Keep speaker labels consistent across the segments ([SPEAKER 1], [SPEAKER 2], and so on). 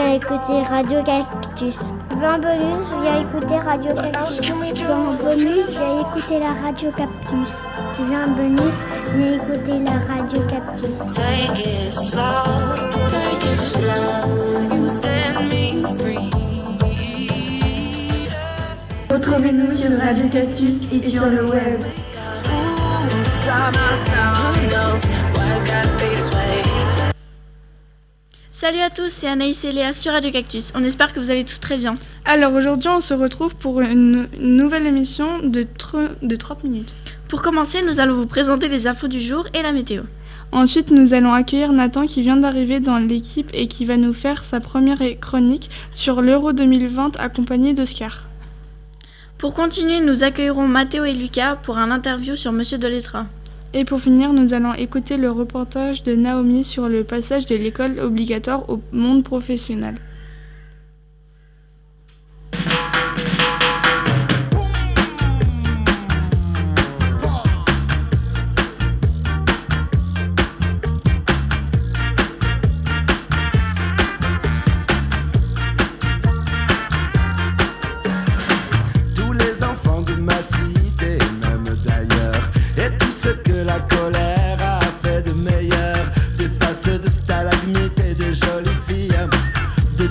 [SPEAKER 1] viens écouter Radio Cactus. Tu veux un bonus, viens écouter Radio Cactus. Tu veux un bonus, viens écouter la Radio Cactus. Tu veux un bonus, viens écouter la Radio Cactus.
[SPEAKER 2] Take it slow, you set me free.
[SPEAKER 3] Retrouvez-nous sur Radio Cactus et sur le web.
[SPEAKER 4] Salut à tous, c'est Anaïs et Léa sur Radio Cactus. On espère que vous allez tous très bien.
[SPEAKER 5] Alors aujourd'hui, on se retrouve pour une nouvelle émission de 30 minutes.
[SPEAKER 4] Pour commencer, nous allons vous présenter les infos du jour et la météo.
[SPEAKER 5] Ensuite, nous allons accueillir Nathan qui vient d'arriver dans l'équipe et qui va nous faire sa première chronique sur l'Euro 2020 accompagné d'Oscar.
[SPEAKER 4] Pour continuer, nous accueillerons Mathéo et Lucas pour un interview sur Monsieur Delettra.
[SPEAKER 5] Et pour finir, nous allons écouter le reportage de Naomi sur le passage de l'école obligatoire au monde professionnel.
[SPEAKER 6] De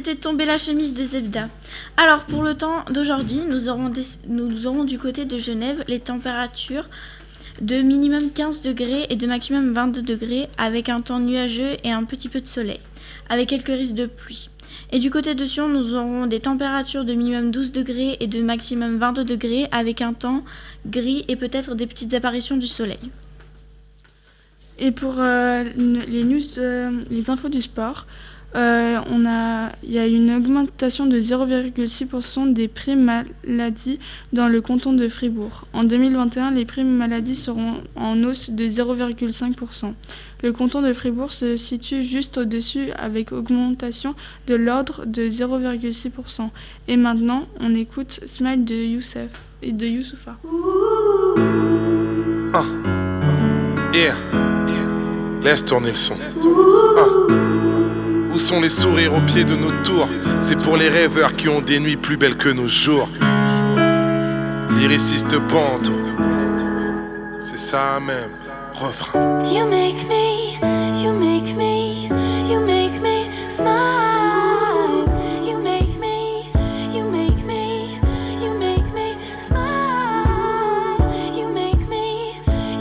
[SPEAKER 4] c'était Tomber la chemise de Zebda. Alors pour le temps d'aujourd'hui, nous aurons du côté de Genève les températures de minimum 15 degrés et de maximum 22 degrés avec un temps nuageux et un petit peu de soleil, avec quelques risques de pluie. Et du côté de Sion, nous aurons des températures de minimum 12 degrés et de maximum 22 degrés avec un temps gris et peut-être des petites apparitions du soleil.
[SPEAKER 5] Et pour les infos du sport, il y a une augmentation de 0,6% des primes maladie dans le canton de Fribourg. En 2021, les primes maladie seront en hausse de 0,5%. Le canton de Fribourg se situe juste au-dessus avec augmentation de l'ordre de 0,6%. Et maintenant, on écoute Smile de Youssef et de Youssoufa.
[SPEAKER 6] Yeah. Laisse tourner le son. Où sont les sourires au pied de nos tours? C'est pour les rêveurs qui ont des nuits plus belles que nos jours. Lyriciste banto, c'est ça même. Refrain.
[SPEAKER 2] You make me smile. You make me smile. You make me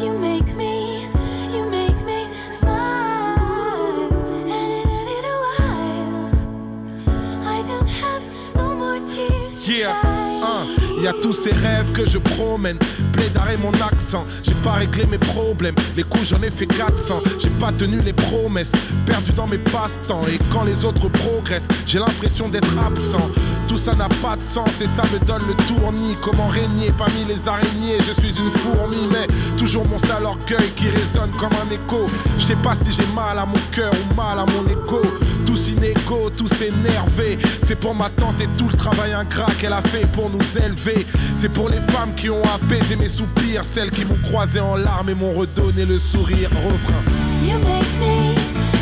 [SPEAKER 2] smile. And in a little while, I don't have no more tears to cry.
[SPEAKER 7] Y a tous ces rêves que je promène, plaidaré mon accent. J'ai pas réglé mes problèmes, les coups j'en ai fait 400. J'ai pas tenu les promesses, perdu dans mes passe-temps. Et quand les autres progressent, j'ai l'impression d'être absent. Tout ça n'a pas de sens et ça me donne le tournis. Comment régner parmi les araignées? Je suis une fourmi, mais toujours mon sale orgueil qui résonne comme un écho. Je sais pas si j'ai mal à mon cœur ou mal à mon ego. Tous inégaux, tous énervés. C'est pour ma tante et tout le travail ingrat qu'elle a fait pour nous élever. C'est pour les femmes qui ont apaisé mes soupirs, celles qui m'ont croisé en larmes et m'ont redonné le sourire. Refrain.
[SPEAKER 2] You make me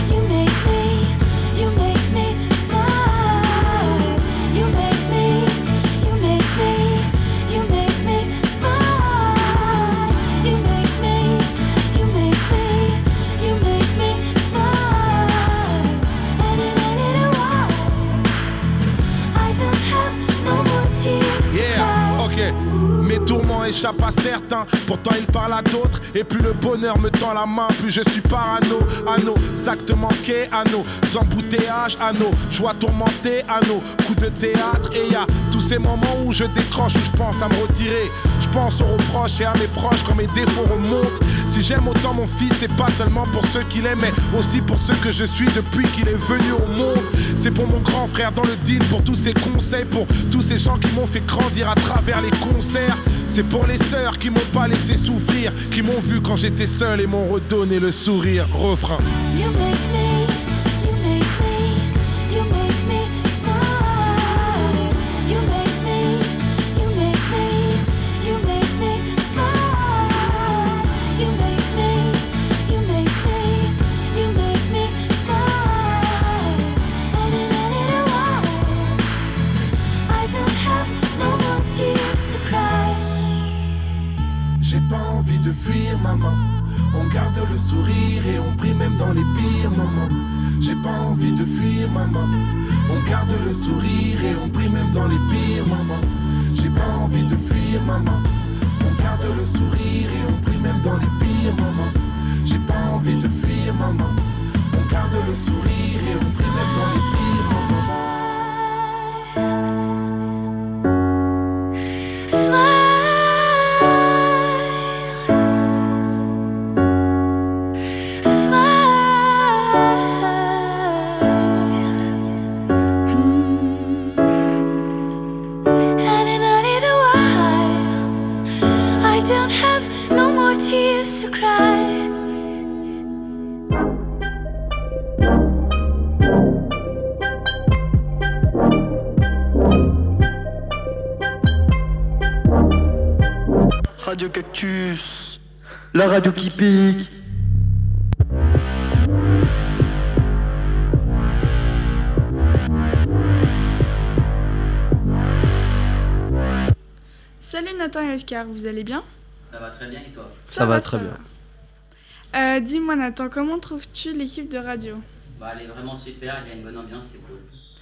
[SPEAKER 2] smile. You make me smile. You make me smile. And in a little while, I don't have no more tears to cry.
[SPEAKER 7] Ok. Mes tourments échappent à certains, pourtant ils parlent à d'autres. Et plus le bonheur me tend la main, plus je suis parano. À nos actes manqués, à nos embouteillages, à nos joies tourmentées, à nos coups de théâtre. Et y a tous ces moments où je décroche, où je pense à me retirer. Je pense aux reproches et à mes proches quand mes défauts remontent. Si j'aime autant mon fils, c'est pas seulement pour ceux qu'il aime, mais aussi pour ceux que je suis depuis qu'il est venu au monde. C'est pour mon grand frère dans le deal, pour tous ses conseils, pour tous ces gens qui m'ont fait grandir à travers les concerts. C'est pour les sœurs qui m'ont pas laissé souffrir, qui m'ont vu quand j'étais seul et m'ont redonné le sourire. Refrain.
[SPEAKER 2] You make me smile. You make me smile. You make me smile. And in a little while, I don't have no more tears to cry.
[SPEAKER 7] J'ai pas envie de fuir, maman. On garde le sourire et on prie même dans les pires moments. J'ai pas envie de fuir, maman. On garde le sourire et on prie même dans les pires moments. J'ai pas envie de fuir, maman. On garde le sourire et on prie même dans les pires moments. J'ai pas envie de fuir, maman. On garde le sourire et on prie même dans les pires moments.
[SPEAKER 2] Smile. Tears to cry.
[SPEAKER 8] Radio Cactus, la radio qui pique.
[SPEAKER 5] Salut Nathan et Oscar, vous allez bien?
[SPEAKER 9] Ça va très bien et toi?
[SPEAKER 8] Ça va très bien.
[SPEAKER 5] Dis-moi Nathan, comment trouves-tu l'équipe de radio?
[SPEAKER 9] Bah, elle est vraiment super, il y a une bonne ambiance, c'est cool.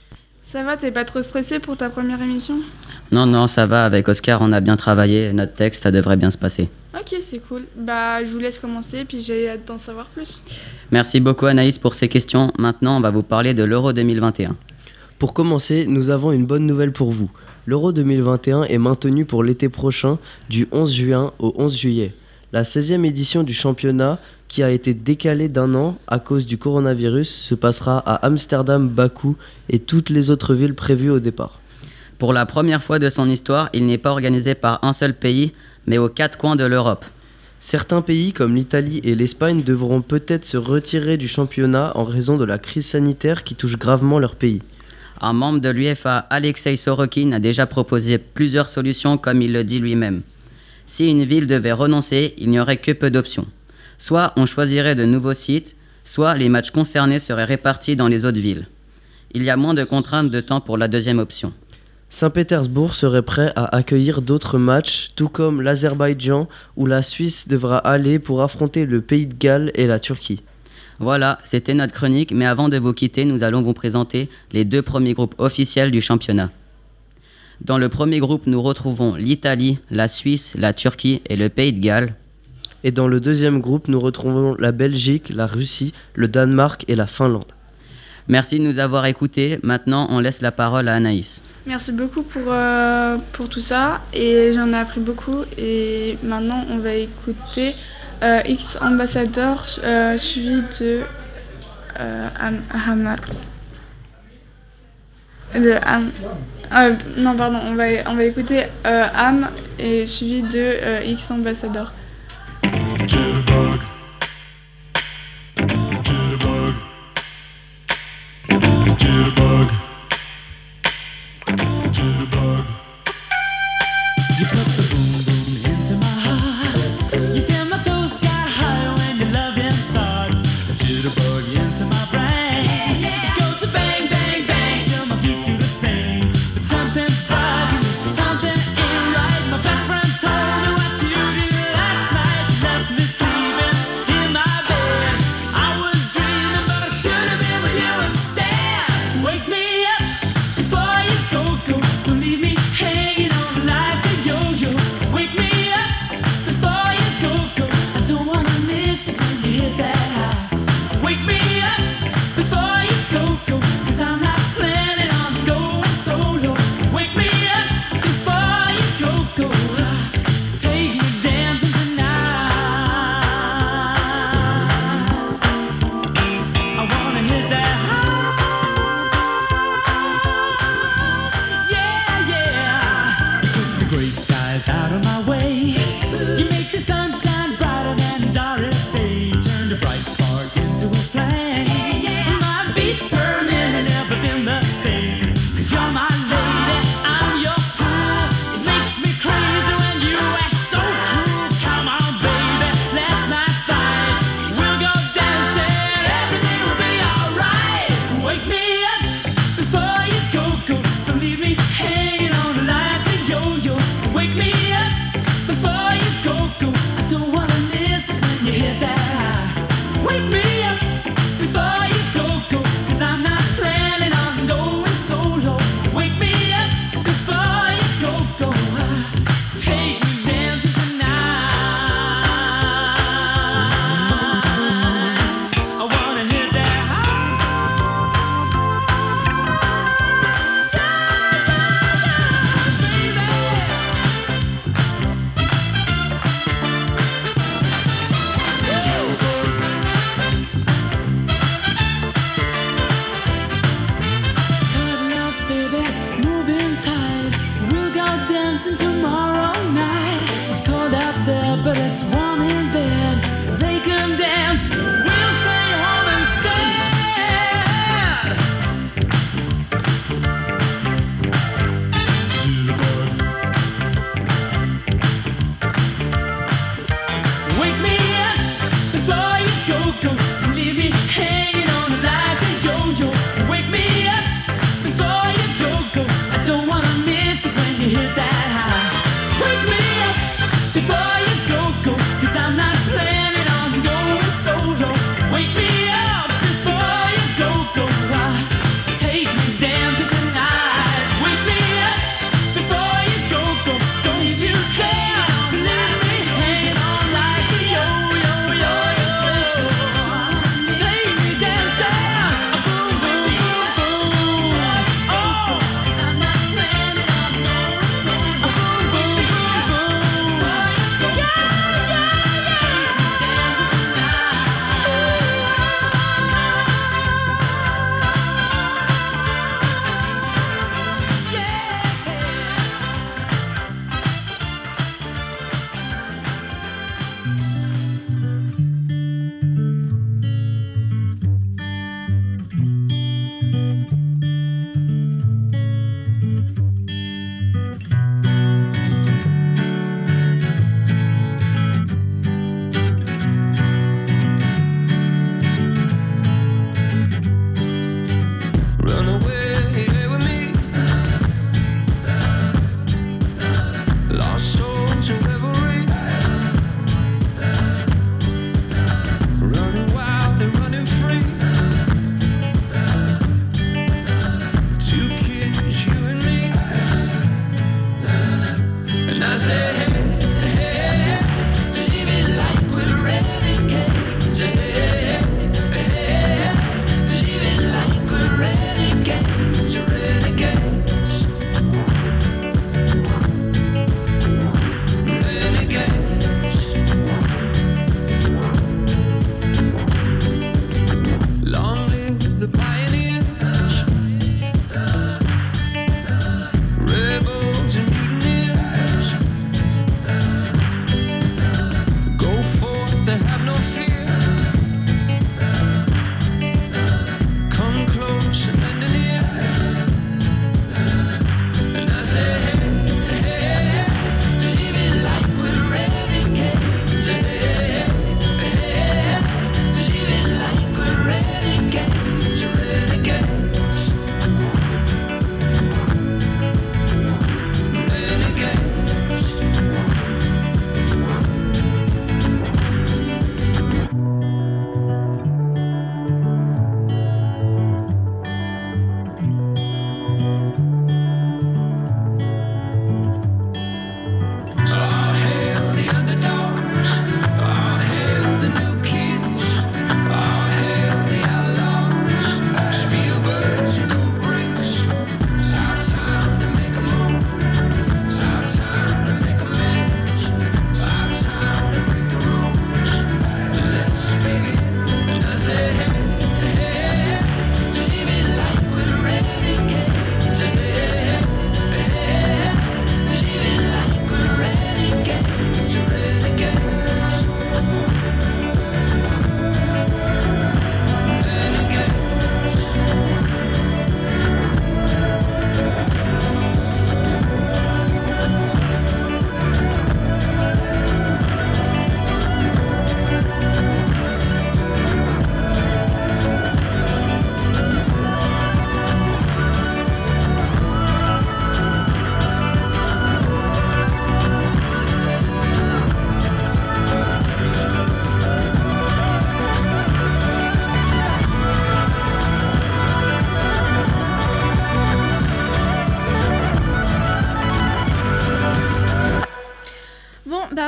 [SPEAKER 5] Ça va, t'es pas trop stressé pour ta première émission?
[SPEAKER 9] Non, ça va, avec Oscar, on a bien travaillé, notre texte, ça devrait bien se passer.
[SPEAKER 5] Ok, c'est cool. Bah, je vous laisse commencer, puis j'ai hâte d'en savoir plus.
[SPEAKER 9] Merci beaucoup Anaïs pour ces questions. Maintenant, on va vous parler de l'Euro 2021.
[SPEAKER 10] Pour commencer, nous avons une bonne nouvelle pour vous. L'Euro 2021 est maintenu pour l'été prochain, du 11 juin au 11 juillet. La 16e édition du championnat, qui a été décalée d'1 an à cause du coronavirus, se passera à Amsterdam, Bakou et toutes les autres villes prévues au départ.
[SPEAKER 9] Pour la première fois de son histoire, il n'est pas organisé par un seul pays, mais aux 4 coins de l'Europe.
[SPEAKER 10] Certains pays comme l'Italie et l'Espagne devront peut-être se retirer du championnat en raison de la crise sanitaire qui touche gravement leur pays.
[SPEAKER 9] Un membre de l'UEFA, Alexei Sorokin, a déjà proposé plusieurs solutions comme il le dit lui-même. Si une ville devait renoncer, il n'y aurait que peu d'options. Soit on choisirait de nouveaux sites, soit les matchs concernés seraient répartis dans les autres villes. Il y a moins de contraintes de temps pour la deuxième option.
[SPEAKER 10] Saint-Pétersbourg serait prêt à accueillir d'autres matchs, tout comme l'Azerbaïdjan où la Suisse devra aller pour affronter le Pays de Galles et la Turquie.
[SPEAKER 9] Voilà, c'était notre chronique, mais avant de vous quitter, nous allons vous présenter les 2 premiers groupes officiels du championnat. Dans le premier groupe, nous retrouvons l'Italie, la Suisse, la Turquie et le Pays de Galles.
[SPEAKER 10] Et dans le deuxième groupe, nous retrouvons la Belgique, la Russie, le Danemark et la Finlande.
[SPEAKER 9] Merci de nous avoir écoutés. Maintenant, on laisse la parole à Anaïs.
[SPEAKER 5] Merci beaucoup pour tout ça, et j'en ai appris beaucoup. Et maintenant, on va écouter X Ambassador suivi de Hamal. On va écouter Am et suivi de X Ambassador.
[SPEAKER 2] Something ain't right. My best friend told me what you did last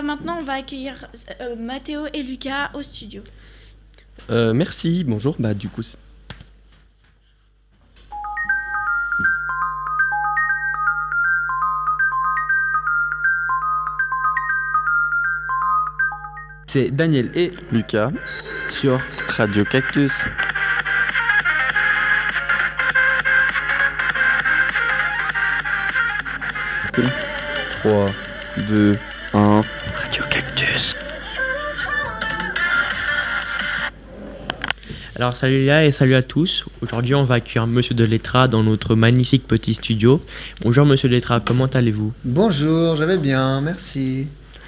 [SPEAKER 4] maintenant, on va accueillir Mathéo et Lucas au studio.
[SPEAKER 11] Merci, bonjour. Du coup, c'est Daniel et Lucas sur Radio Cactus. « 3, 2, 1... Radio Cactus. »
[SPEAKER 12] Alors salut Léa et salut à tous. Aujourd'hui on va accueillir Monsieur Delettra dans notre magnifique petit studio. Bonjour Monsieur Delettra, comment allez-vous ?
[SPEAKER 13] Bonjour, je vais bien, merci.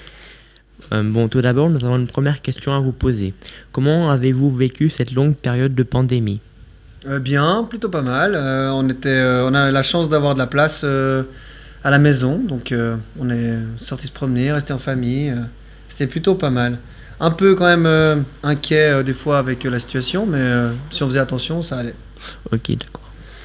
[SPEAKER 12] Bon, tout d'abord nous avons une première question à vous poser. Comment avez-vous vécu cette longue période de pandémie ?
[SPEAKER 13] Bien, plutôt pas mal. On a la chance d'avoir de la place à la maison, donc on est sorti se promener, rester en famille. C'était plutôt pas mal. Un peu quand même inquiet des fois avec la situation, mais si on faisait attention, ça allait.
[SPEAKER 12] Ok, d'accord.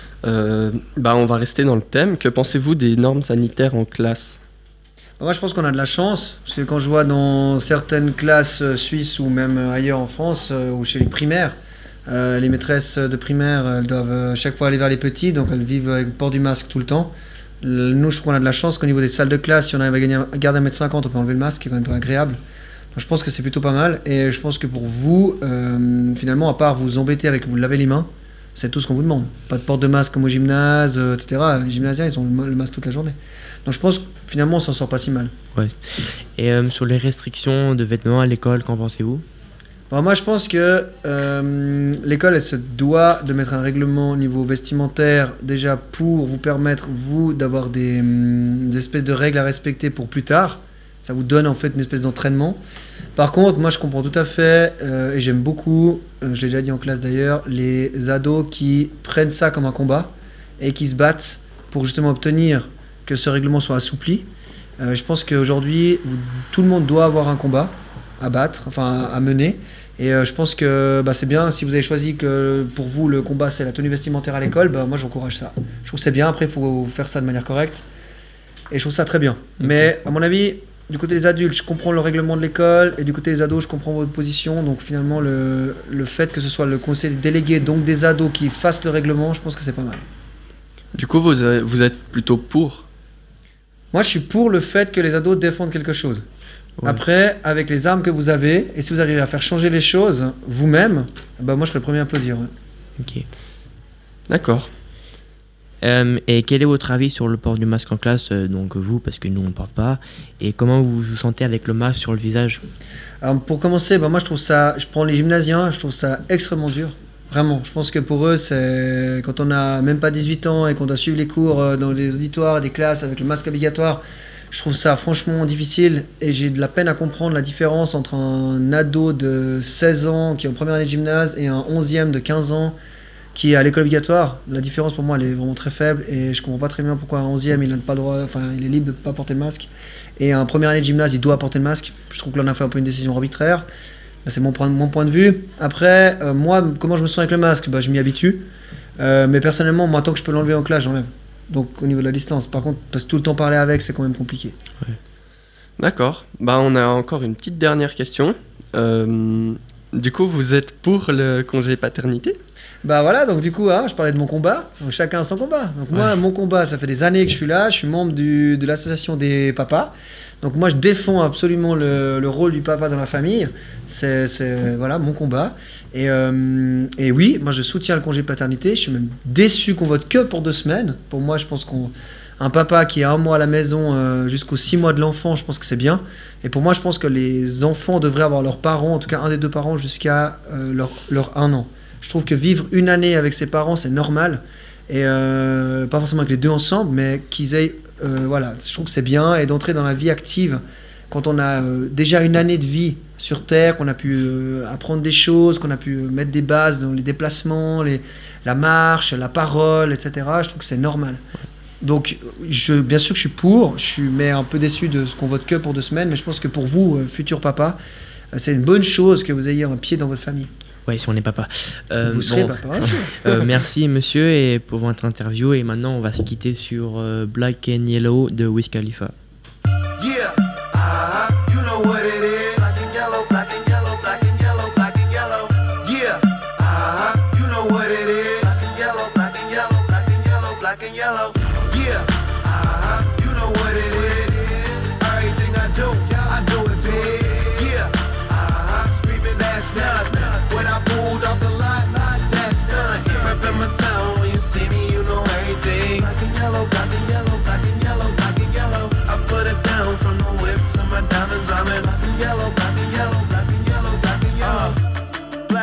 [SPEAKER 11] On va rester dans le thème. Que pensez-vous des normes sanitaires en classe ?
[SPEAKER 13] Moi, je pense qu'on a de la chance, parce que quand je vois dans certaines classes suisses ou même ailleurs en France, ou chez les primaires, les maîtresses de primaire, elles doivent chaque fois aller vers les petits, donc elles vivent avec le port du masque tout le temps. Nous, je trouve qu'on a de la chance qu'au niveau des salles de classe, si on arrive à garder 1m50, on peut enlever le masque, qui est quand même pas agréable. Donc je pense que c'est plutôt pas mal, et je pense que pour vous, finalement, à part vous embêter avec vous laver les mains, c'est tout ce qu'on vous demande. Pas de port de masque comme au gymnase, etc. Les gymnasiens, ils ont le masque toute la journée. Donc je pense que finalement, on s'en sort pas si mal.
[SPEAKER 12] Ouais. Et sur les restrictions de vêtements à l'école, qu'en pensez-vous ?
[SPEAKER 13] Alors moi, je pense que l'école, elle se doit de mettre un règlement au niveau vestimentaire, déjà pour vous permettre, vous, d'avoir des espèces de règles à respecter pour plus tard. Ça vous donne en fait une espèce d'entraînement. Par contre, moi, je comprends tout à fait, et j'aime beaucoup, je l'ai déjà dit en classe d'ailleurs, les ados qui prennent ça comme un combat et qui se battent pour justement obtenir que ce règlement soit assoupli. Je pense qu'aujourd'hui, tout le monde doit avoir un combat à battre, enfin à mener. Et je pense que c'est bien, si vous avez choisi que pour vous le combat c'est la tenue vestimentaire à l'école, moi j'encourage ça. Je trouve que c'est bien, après il faut faire ça de manière correcte. Et je trouve ça très bien. Mais à mon avis, du côté des adultes, je comprends le règlement de l'école, et du côté des ados, je comprends votre position. Donc finalement, le fait que ce soit le conseil délégué, donc des ados, qui fassent le règlement, je pense que c'est pas mal.
[SPEAKER 11] Du coup, vous êtes plutôt pour ?
[SPEAKER 13] Moi, je suis pour le fait que les ados défendent quelque chose. Ouais. Après, avec les armes que vous avez, et si vous arrivez à faire changer les choses vous-même, moi je serais le premier à applaudir. Ouais.
[SPEAKER 12] Ok.
[SPEAKER 11] D'accord.
[SPEAKER 12] Et quel est votre avis sur le port du masque en classe, donc vous, parce que nous on ne porte pas, et comment vous vous sentez avec le masque sur le visage ?
[SPEAKER 13] Alors pour commencer, moi je trouve ça, je prends les gymnasiens, je trouve ça extrêmement dur. Vraiment, je pense que pour eux, c'est quand on n'a même pas 18 ans et qu'on doit suivre les cours dans les auditoires, des classes avec le masque obligatoire, je trouve ça franchement difficile et j'ai de la peine à comprendre la différence entre un ado de 16 ans qui est en première année de gymnase et un 11e de 15 ans qui est à l'école obligatoire. La différence pour moi elle est vraiment très faible et je comprends pas très bien pourquoi un 11e il n'a pas le droit, il est libre de ne pas porter le masque et un première année de gymnase il doit porter le masque. Je trouve que là on a fait un peu une décision arbitraire. C'est mon point de vue. Après, moi, comment je me sens avec le masque ? Je m'y habitue. Mais personnellement, moi, tant que je peux l'enlever en classe, j'enlève. Donc, au niveau de la distance. Par contre, parce que tout le temps parler avec, c'est quand même compliqué.
[SPEAKER 11] Ouais. D'accord. On a encore une petite dernière question. Du coup, vous êtes pour le congé paternité ?
[SPEAKER 13] Voilà, donc du coup, je parlais de mon combat. Donc, chacun a son combat. Donc, moi, mon combat, ça fait des années que je suis là. Je suis membre de l'association des papas. Donc moi je défends absolument le rôle du papa dans la famille, c'est voilà mon combat et oui, moi je soutiens le congé paternité, je suis même déçu qu'on vote que pour 2 semaines. Pour moi je pense qu'un papa qui est 1 mois à la maison jusqu'aux 6 mois de l'enfant, je pense que c'est bien. Et pour moi je pense que les enfants devraient avoir leurs parents, en tout cas un des 2 parents jusqu'à leur 1 an. Je trouve que vivre 1 année avec ses parents c'est normal et pas forcément avec les 2 ensemble, mais qu'ils aient je trouve que c'est bien et d'entrer dans la vie active quand on a déjà 1 année de vie sur Terre, qu'on a pu apprendre des choses, qu'on a pu mettre des bases dans les déplacements, la marche, la parole, etc. Je trouve que c'est normal. Donc, bien sûr que je suis pour, mais un peu déçu de ce qu'on vote que pour 2 semaines, mais je pense que pour vous, futur papa, c'est une bonne chose que vous ayez un pied dans votre famille.
[SPEAKER 12] Oui, si on est papa.
[SPEAKER 13] Vous serez papa.
[SPEAKER 12] Merci monsieur et pour votre interview. Et maintenant, on va se quitter sur Black and Yellow de Wiz Khalifa.
[SPEAKER 14] Yeah, you know what?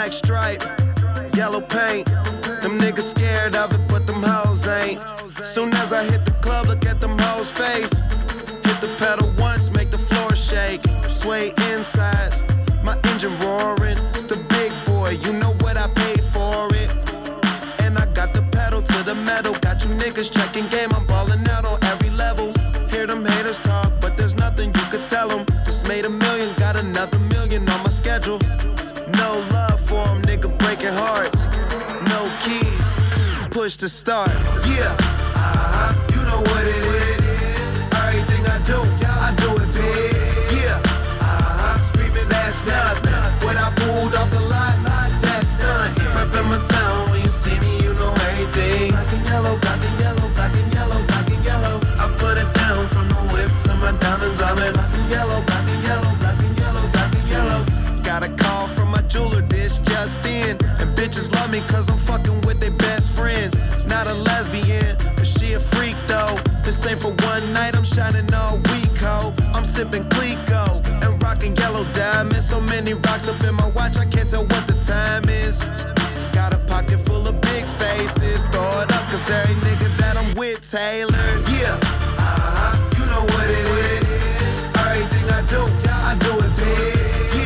[SPEAKER 14] black stripe, yellow paint. Them niggas scared of it, but them hoes ain't. Soon as I hit the club, look at them hoes' face. Hit the pedal once, make the floor shake. Sway inside, my engine roaring. It's the big boy, you know what I paid for it. And I got the pedal to the metal. Got you niggas checking game, I'm ballin' out on every level. Hear them haters talk, but there's nothing you could tell them. Just made $1 million, got another $1 million on my schedule. No love for them, nigga breaking hearts. No keys, push to start. Yeah, you know what it is. Everything I do it big. Yeah, screaming that's not. When I pulled off the lot, that's done. Reppin' my town, when you see me, you know everything. Black and yellow, black and yellow, black and yellow, black and yellow. I put it down from the whip to my diamonds. I'm in black and yellow, black and yellow, black and yellow, black and yellow. Got a call from my jeweler, this just in. And bitches love me cause I'm fucking with their best friends. Not a lesbian, but she a freak though. This ain't for one night, I'm shining all week, ho. I'm sipping Clico and rocking yellow diamonds. So many rocks up in my watch, I can't tell what the time is. Got a pocket full of big faces. Throw it up cause every nigga that I'm with tailored. Yeah, you know what it is. Everything I do it big.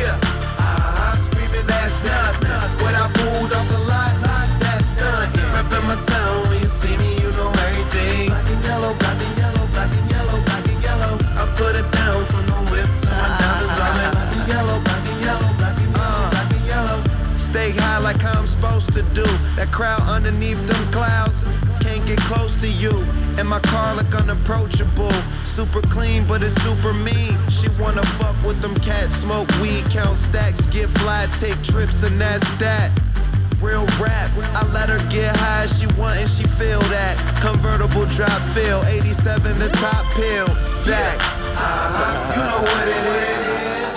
[SPEAKER 14] That's not when I pulled off the lot, that's done. Reppin' my town, when you see me, you know everything. Black and yellow, black and yellow, black and yellow, black and yellow. I put it down from the whip to my diamonds. I'm in black and yellow, black and yellow, black and yellow, black and yellow. Stay high like I'm supposed to do. That crowd underneath them clouds can't get close to you. And my car look unapproachable. Super clean, but it's super mean. She wanna fuck with them cats, smoke weed, count stacks, get fly, take trips, and that's that. Real rap, I let her get high as she want and she feel that. Convertible drop feel, 87 the top pill. Back, you know what it is.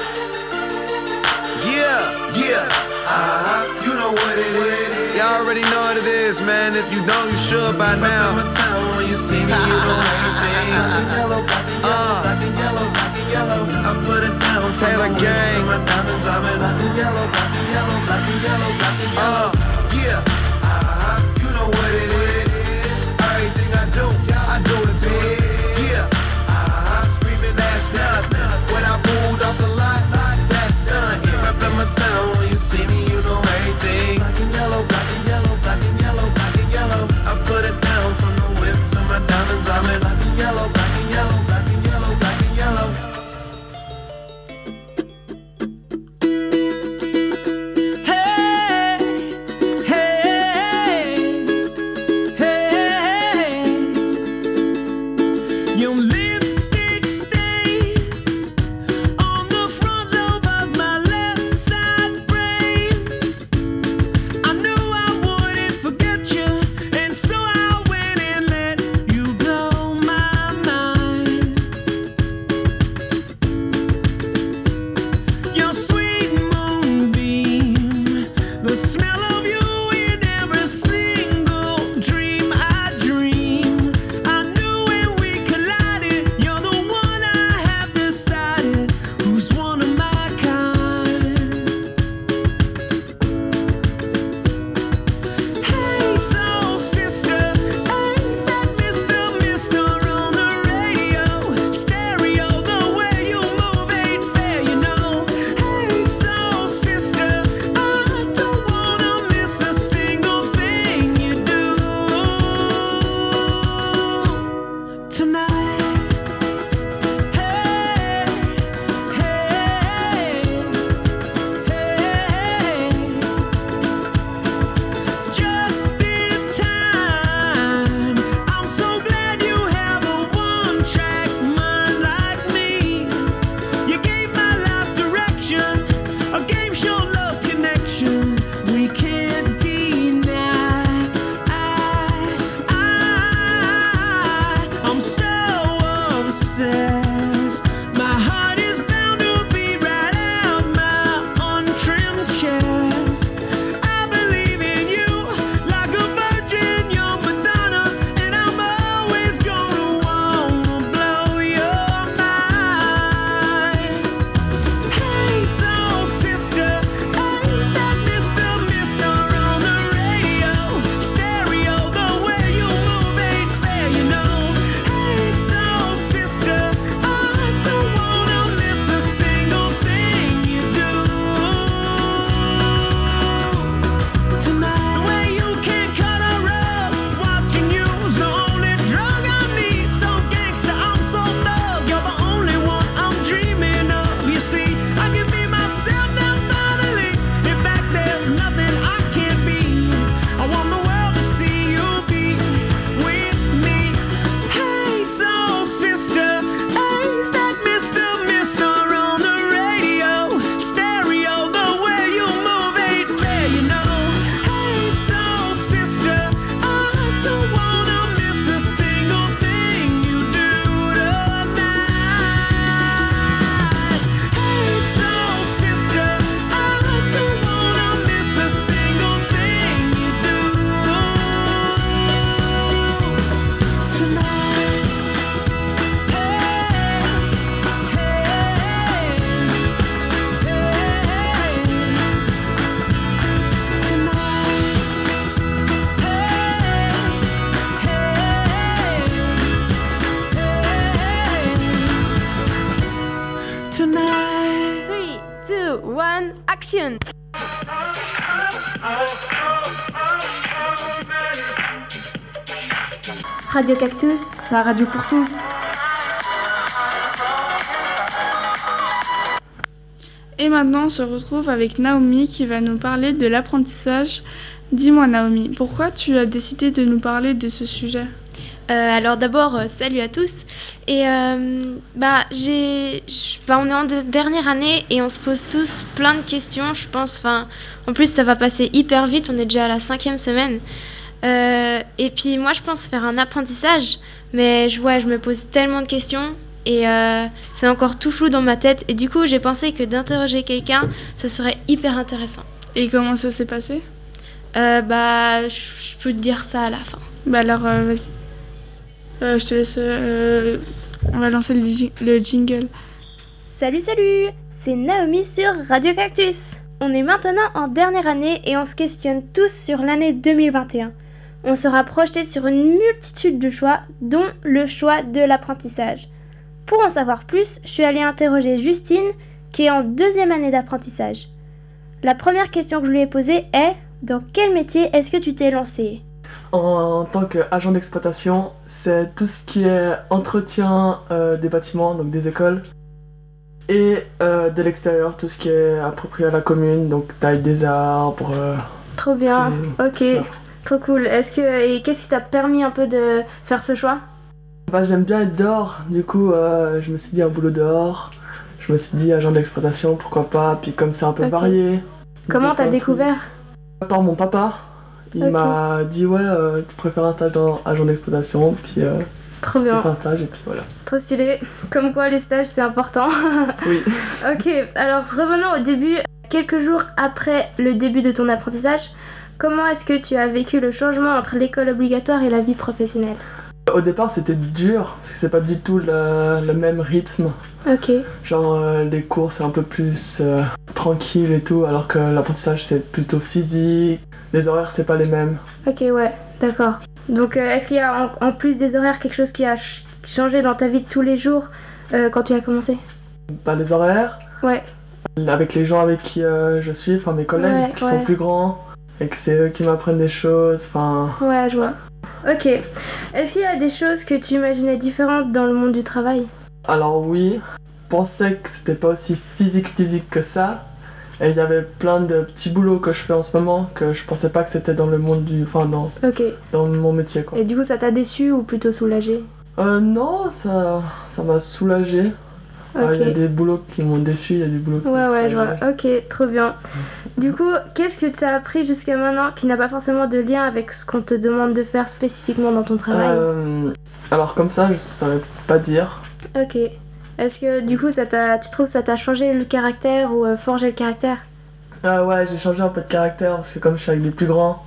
[SPEAKER 14] Yeah, you know what it is. Y'all already know what it is, man. If you don't, you should by now. My town, when you see me, you know everything. Black and yellow, black and yellow, black and yellow, black and yellow. I put it down, Taylor Gang. My diamonds, I'm in black and yellow, black and yellow, black and yellow, black and yellow. Yeah, you know what it is. Everything I do it big. Yeah, screaming that's not. When I pulled off the lot, that's done. Reppin' my town, when you see me, you know everything. Black and yellow, black and yellow, black and yellow, black and yellow. I put it down from the whip to my diamonds. I'm in black and yellow, black and yellow, black and yellow, black and yellow.
[SPEAKER 15] Hey, tuned.
[SPEAKER 3] Radio Cactus, la radio pour tous.
[SPEAKER 5] Et maintenant, on se retrouve avec Naomi qui va nous parler de l'apprentissage. Dis-moi Naomi, pourquoi tu as décidé de nous parler de ce sujet ?
[SPEAKER 16] Alors d'abord, salut à tous. Et on est en dernière année et on se pose tous plein de questions, je pense. En plus, ça va passer hyper vite, on est déjà à la 5e semaine. Et puis moi, je pense faire un apprentissage, mais je me pose tellement de questions et c'est encore tout flou dans ma tête. Et du coup, j'ai pensé que d'interroger quelqu'un, ce serait hyper intéressant.
[SPEAKER 5] Et comment ça s'est passé ?
[SPEAKER 16] Je peux te dire ça à la fin.
[SPEAKER 5] Alors, vas-y. Je te laisse. On va lancer le jingle.
[SPEAKER 15] Salut, c'est Naomi sur Radio Cactus. On est maintenant en dernière année et on se questionne tous sur l'année 2021. On sera projeté sur une multitude de choix, dont le choix de l'apprentissage. Pour en savoir plus, je suis allée interroger Justine, qui est en 2e année d'apprentissage. La première question que je lui ai posée est: dans quel métier est-ce que tu t'es lancée ?
[SPEAKER 17] En tant qu'agent d'exploitation, c'est tout ce qui est entretien des bâtiments, donc des écoles, et de l'extérieur, tout ce qui est approprié à la commune, donc taille des arbres.
[SPEAKER 15] Trop bien, ok, ça. Trop cool. Et qu'est-ce qui t'a permis un peu de faire ce choix ?
[SPEAKER 17] J'aime bien être dehors, du coup je me suis dit un boulot dehors, je me suis dit agent d'exploitation, pourquoi pas, puis comme c'est un peu varié.
[SPEAKER 15] Comment t'as découvert ?
[SPEAKER 17] Par mon papa. Il m'a dit tu préfères un stage dans agent d'exploitation, puis
[SPEAKER 15] trop bien.
[SPEAKER 17] J'ai fait un stage et puis voilà.
[SPEAKER 15] Trop stylé, comme quoi les stages c'est important.
[SPEAKER 17] Oui.
[SPEAKER 15] Ok, alors revenons au début, quelques jours après le début de ton apprentissage, comment est-ce que tu as vécu le changement entre l'école obligatoire et la vie professionnelle ?
[SPEAKER 17] Au départ c'était dur, parce que c'est pas du tout le même rythme.
[SPEAKER 15] Ok.
[SPEAKER 17] Genre les cours c'est un peu plus tranquille et tout, alors que l'apprentissage c'est plutôt physique. Les horaires, c'est pas les mêmes.
[SPEAKER 15] Ok, ouais, d'accord. Donc, est-ce qu'il y a, en plus des horaires, quelque chose qui a changé dans ta vie de tous les jours quand tu as commencé ?
[SPEAKER 17] Les horaires.
[SPEAKER 15] Ouais.
[SPEAKER 17] Avec les gens avec qui je suis, mes collègues qui sont plus grands, et que c'est eux qui m'apprennent des choses,
[SPEAKER 15] Ouais, je vois. Ok. Est-ce qu'il y a des choses que tu imaginais différentes dans le monde du travail ?
[SPEAKER 17] Alors oui, je pensais que c'était pas aussi physique que ça. Et il y avait plein de petits boulots que je fais en ce moment que je pensais pas que c'était dans le monde dans mon métier quoi.
[SPEAKER 15] Et du coup ça t'a déçu ou plutôt soulagé ?
[SPEAKER 17] Non, ça m'a soulagé. Il y a des boulots qui m'ont déçu, il y a des boulots qui m'ont soulagé.
[SPEAKER 15] Je vois. Ok, trop bien. Du coup, qu'est-ce que tu as appris jusqu'à maintenant qui n'a pas forcément de lien avec ce qu'on te demande de faire spécifiquement dans ton travail ?
[SPEAKER 17] Alors comme ça, je saurais pas dire.
[SPEAKER 15] Ok. Est-ce que du coup tu trouves que ça t'a changé le caractère ou forgé le caractère ?
[SPEAKER 17] Ouais, j'ai changé un peu de caractère parce que comme je suis avec les plus grands,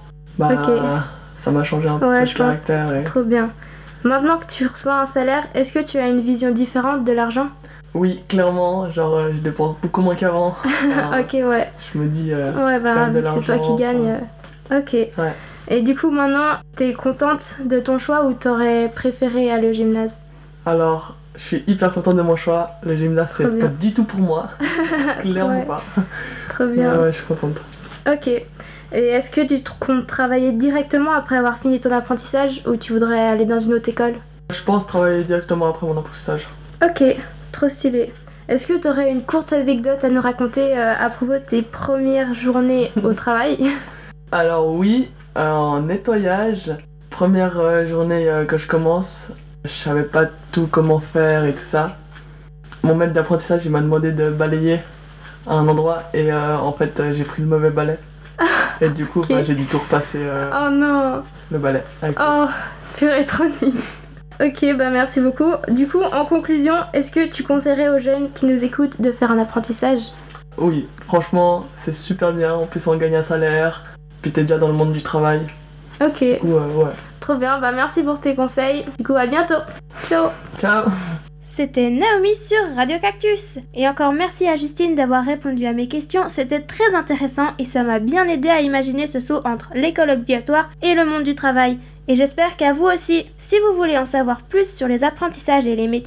[SPEAKER 17] ça m'a changé un peu de caractère.
[SPEAKER 15] Trop bien. Maintenant que tu reçois un salaire, est-ce que tu as une vision différente de l'argent ?
[SPEAKER 17] Oui, clairement, je dépense beaucoup moins qu'avant.
[SPEAKER 15] Ok, ouais.
[SPEAKER 17] Je me dis, c'est
[SPEAKER 15] toi qui gagnes. Ok.
[SPEAKER 17] Ouais.
[SPEAKER 15] Et du coup, maintenant, t'es contente de ton choix ou t'aurais préféré aller au gymnase ?
[SPEAKER 17] Alors, je suis hyper contente de mon choix. Le gymnase, c'est pas du tout pour moi. Clairement pas.
[SPEAKER 15] Trop bien.
[SPEAKER 17] Ouais, je suis contente.
[SPEAKER 15] Ok. Et est-ce que tu comptes travailler directement après avoir fini ton apprentissage ou tu voudrais aller dans une autre école ?
[SPEAKER 17] Je pense travailler directement après mon apprentissage.
[SPEAKER 15] Ok, trop stylé. Est-ce que tu aurais une courte anecdote à nous raconter à propos de tes premières journées au travail ?
[SPEAKER 17] Alors oui, en nettoyage, première journée que je commence, je savais pas tout comment faire et tout ça. Mon maître d'apprentissage, il m'a demandé de balayer à un endroit et en fait j'ai pris le mauvais balai. Et du coup j'ai dû tout repasser
[SPEAKER 15] oh non,
[SPEAKER 17] le balai.
[SPEAKER 15] Purée, trop nul. Ok, merci beaucoup. Du coup, en conclusion, est-ce que tu conseillerais aux jeunes qui nous écoutent de faire un apprentissage ?
[SPEAKER 17] Oui, franchement, c'est super bien. En plus, on gagne un salaire. Puis t'es déjà dans le monde du travail.
[SPEAKER 15] Ok.
[SPEAKER 17] Du coup, ouais.
[SPEAKER 15] Trop bien, merci pour tes conseils. Du coup, à bientôt. Ciao.
[SPEAKER 17] Ciao.
[SPEAKER 15] C'était Naomi sur Radio Cactus. Et encore merci à Justine d'avoir répondu à mes questions. C'était très intéressant et ça m'a bien aidé à imaginer ce saut entre l'école obligatoire et le monde du travail. Et j'espère qu'à vous aussi. Si vous voulez en savoir plus sur les apprentissages et les métiers,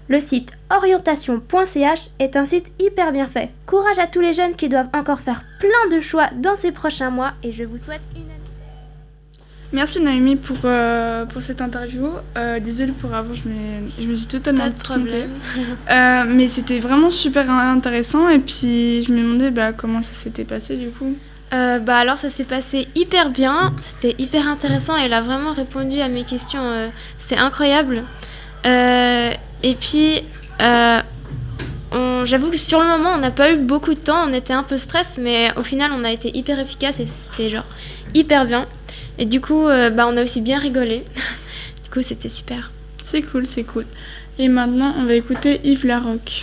[SPEAKER 15] Le site orientation.ch est un site hyper bien fait. Courage à tous les jeunes qui doivent encore faire plein de choix dans ces prochains mois et je vous souhaite une année.
[SPEAKER 5] Merci Naomi pour cette interview. Désolée pour avant, je me suis totalement trompée. Mais c'était vraiment super intéressant et puis je me demandais comment ça s'était passé du coup.
[SPEAKER 16] Alors ça s'est passé hyper bien, c'était hyper intéressant, elle a vraiment répondu à mes questions, c'était incroyable. Et puis j'avoue que sur le moment on n'a pas eu beaucoup de temps, on était un peu stress, mais au final on a été hyper efficace et c'était genre hyper bien. Et du coup on a aussi bien rigolé, du coup c'était super.
[SPEAKER 5] C'est cool. Et maintenant on va écouter Yves Larocque.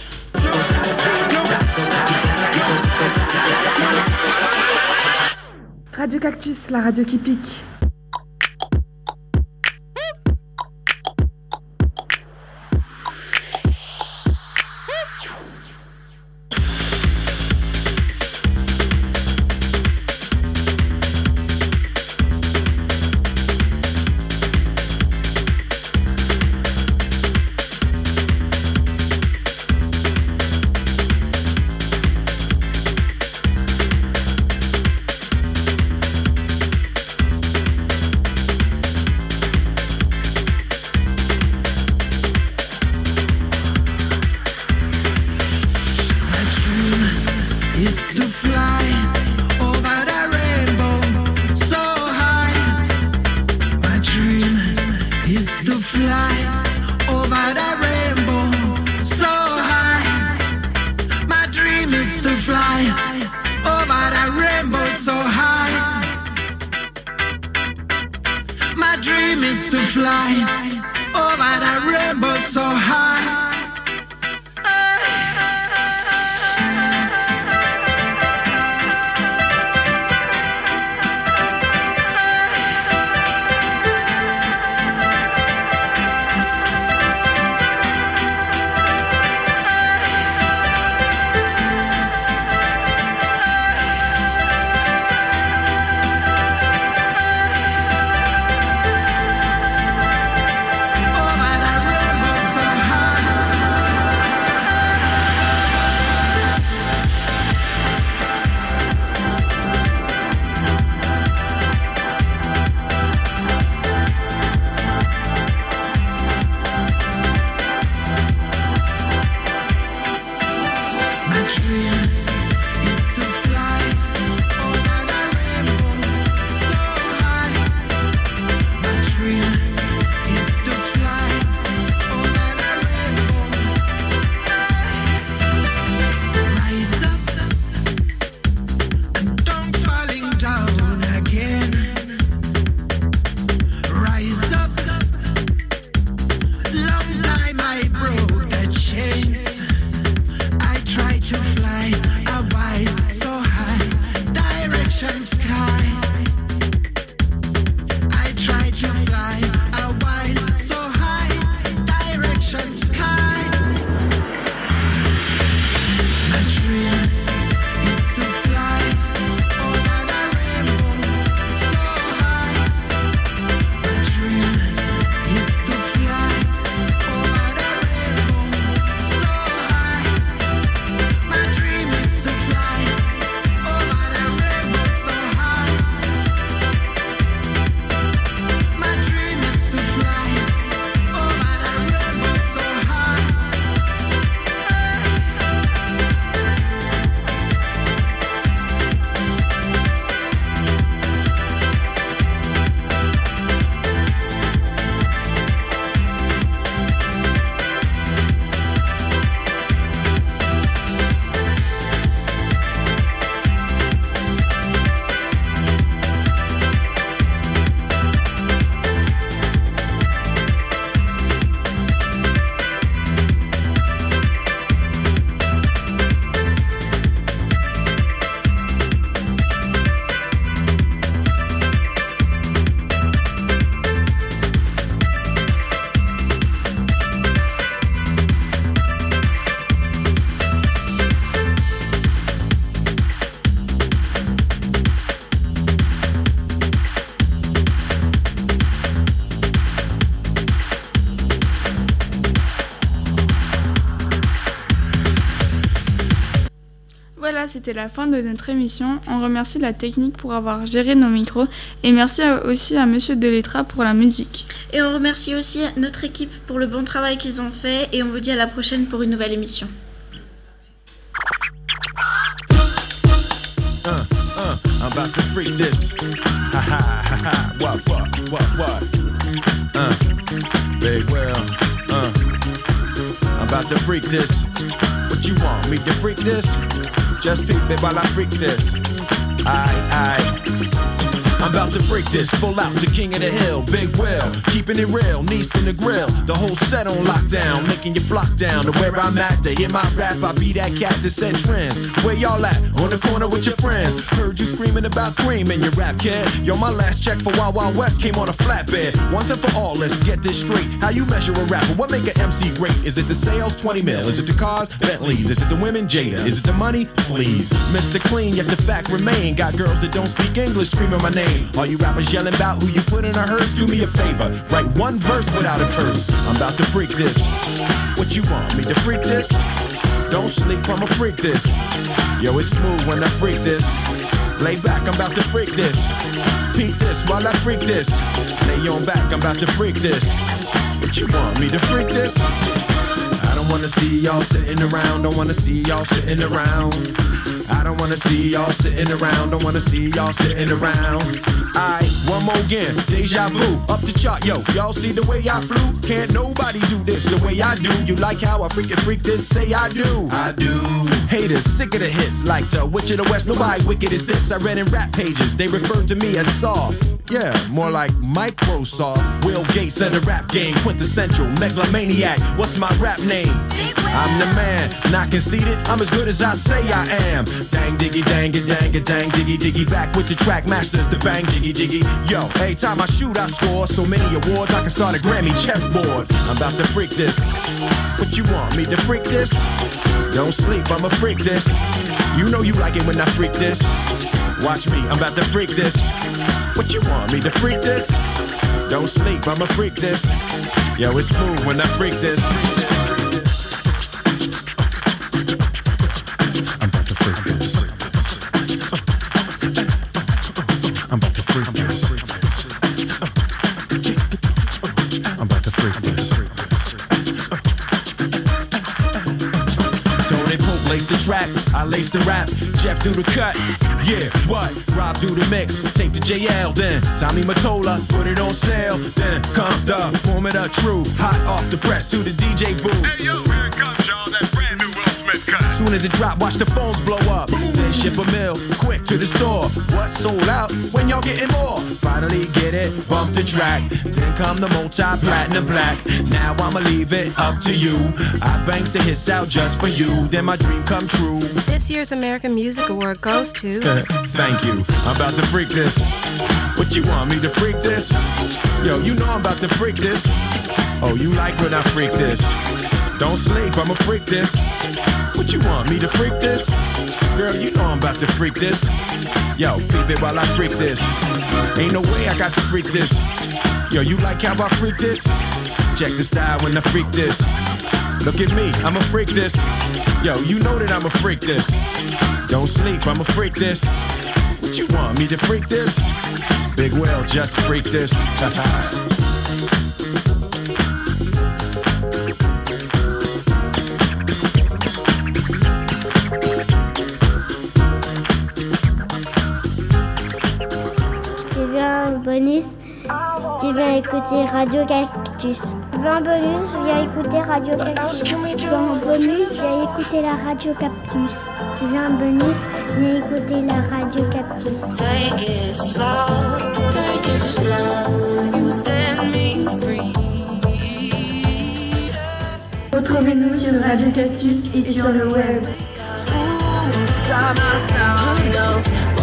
[SPEAKER 18] Radio Cactus, la radio qui pique.
[SPEAKER 5] c'était la fin de notre émission. On remercie la technique pour avoir géré nos micros et merci aussi à Monsieur Delettra pour la musique.
[SPEAKER 4] Et on remercie aussi notre équipe pour le bon travail qu'ils ont fait et on vous dit à la prochaine pour une nouvelle émission.
[SPEAKER 7] I'm about to freak this. Ha ha ha ha. What? Big Will. I'm about to freak this. What you want me to freak this? Just peep it while I freak this. Aye. I'm about to freak this, full out, the king of the hill, Big Will, keeping it real, knees in the grill, the whole set on lockdown, making you flock down to where I'm at, to hear my rap, I be that cat that set trends, where y'all at, on the corner with your friends, heard you screaming about cream in your rap, kid, yo, my last check for Wild Wild West came on a flatbed, once and for all, let's get this straight, how you measure a rapper, what make an MC great, is it the sales, 20 mil, is it the cars, Bentleys, is it the women, Jada, is it the money, please, Mr. Clean, yet the fact remain, got girls that don't speak English screaming my name. All you rappers yelling about who you put in a hearse, do me a favor, write one verse without a curse. I'm about to freak this. What you want me to freak this? Don't sleep, I'ma freak this. Yo, it's smooth when I freak this. Lay back, I'm about to freak this. Peep this while I freak this. Lay on back, I'm about to freak this. What you want me to freak this? I don't wanna see y'all sitting around, don't wanna see y'all sitting around. I don't wanna see y'all sitting around, don't wanna see y'all sitting around. Aight, one more again, deja vu, up the chart, yo. Y'all see the way I flew? Can't nobody do this the way I do. You like how I freaking freak this? Say I do. I do. Haters sick of the hits, like the Witch of the West. Nobody wicked as this. I read in rap pages, they referred to me as soft. Yeah, more like Microsoft. Will Gates of the rap game, quintessential megalomaniac. What's my rap name? I'm the man, not conceited. I'm as good as I say I am. Dang diggy, dang it, dang it, dang diggy, diggy. Back with the track masters, the bang jiggy, jiggy. Yo, every time I shoot, I score so many awards I can start a Grammy chessboard. I'm about to freak this. What you want me to freak this? Don't sleep, I'ma freak this. You know you like it when I freak this. Watch me, I'm about to freak this. What you want me to freak this? Don't sleep, I'ma freak this. Yo, it's smooth when I freak this. I'm about to freak this. I'm about to freak this. I'm about to freak this. Tony Pope laced the track, I laced the rap. Jeff do the cut. Yeah, what? Rob do the mix, take the JL, then Tommy Mottola, put it on sale, then come the Formula True, hot off the press to the DJ booth. Hey yo, here it comes y'all, that brand new Will Smith cut. Soon as it drop, watch the phones blow up, then ship a mill, quick to the store. What's sold out, when y'all getting more? Finally get it, bump the track, then come the multi-platinum black. Now I'ma leave it up to you, I banks the hits out just for you, then my dream come true.
[SPEAKER 19] This year's American Music Award goes to...
[SPEAKER 7] Thank you, I'm about to freak this. What you want me to freak this? Yo, you know I'm about to freak this. Oh, you like when I freak this? Don't sleep, I'ma freak this. What you want me to freak this? Girl, you know I'm about to freak this. Yo, peep it while I freak this. Ain't no way I got to freak this. Yo, you like how I freak this? Check the style when I freak this. Look at me, I'ma freak this. Yo, you know that I'ma freak this. Don't sleep, I'ma freak this. What you want me to freak this? Big Will, just freak this.
[SPEAKER 1] Tu veux un bonus? Tu viens écouter Radio Cactus. Tu veux un bonus? Viens écouter Radio Cactus. Tu veux un bonus? Viens écouter la Radio Cactus. Tu veux un bonus? Viens écouter la Radio Cactus.
[SPEAKER 2] Take it slow, you set me free.
[SPEAKER 3] Retrouvez-nous sur Radio Cactus et sur le web.
[SPEAKER 2] Inside my sound,